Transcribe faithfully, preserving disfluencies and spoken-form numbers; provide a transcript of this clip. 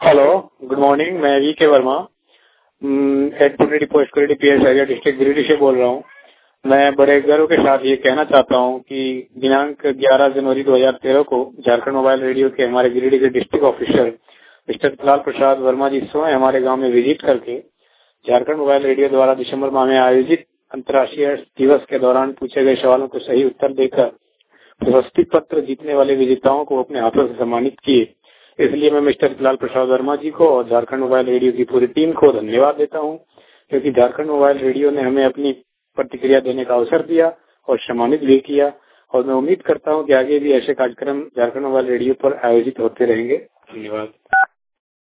Hello, good morning. मैं V K Verma head पुनेरी post quality P S area district Giridih से बोल रहा हूँ। मैं बड़े गर्व के साथ ये कहना चाहता हूँ कि दिनांक ग्यारह जनवरी दो हज़ार तेरह को झारखंड मोबाइल रेडियो के हमारे गिरिडीह के district officer mister Lal Prasad Verma ji स्वयं हमारे गांव में विजिट करके झारखंड मोबाइल रेडियो द्वारा दिसंबर माह में आयोजित अंतर्राष्ट्रीय दिवस के दौरान पूछे गए सवालों को सही उत्तर देकर पुरस्कृत पत्र जीतने वाले विजेताओं को अपने हाथों से सम्मानित किए। इसलिए मैं मिस्टर लाल प्रसाद वर्मा जी को और झारखंड मोबाइल रेडियो की पूरी टीम को धन्यवाद देता हूं, क्योंकि झारखंड मोबाइल रेडियो ने हमें अपनी प्रतिक्रिया देने का अवसर दिया और सम्मानित भी किया। और मैं उम्मीद करता हूं कि आगे भी ऐसे कार्यक्रम झारखंड मोबाइल रेडियो पर आयोजित होते रहेंगे। धन्यवाद।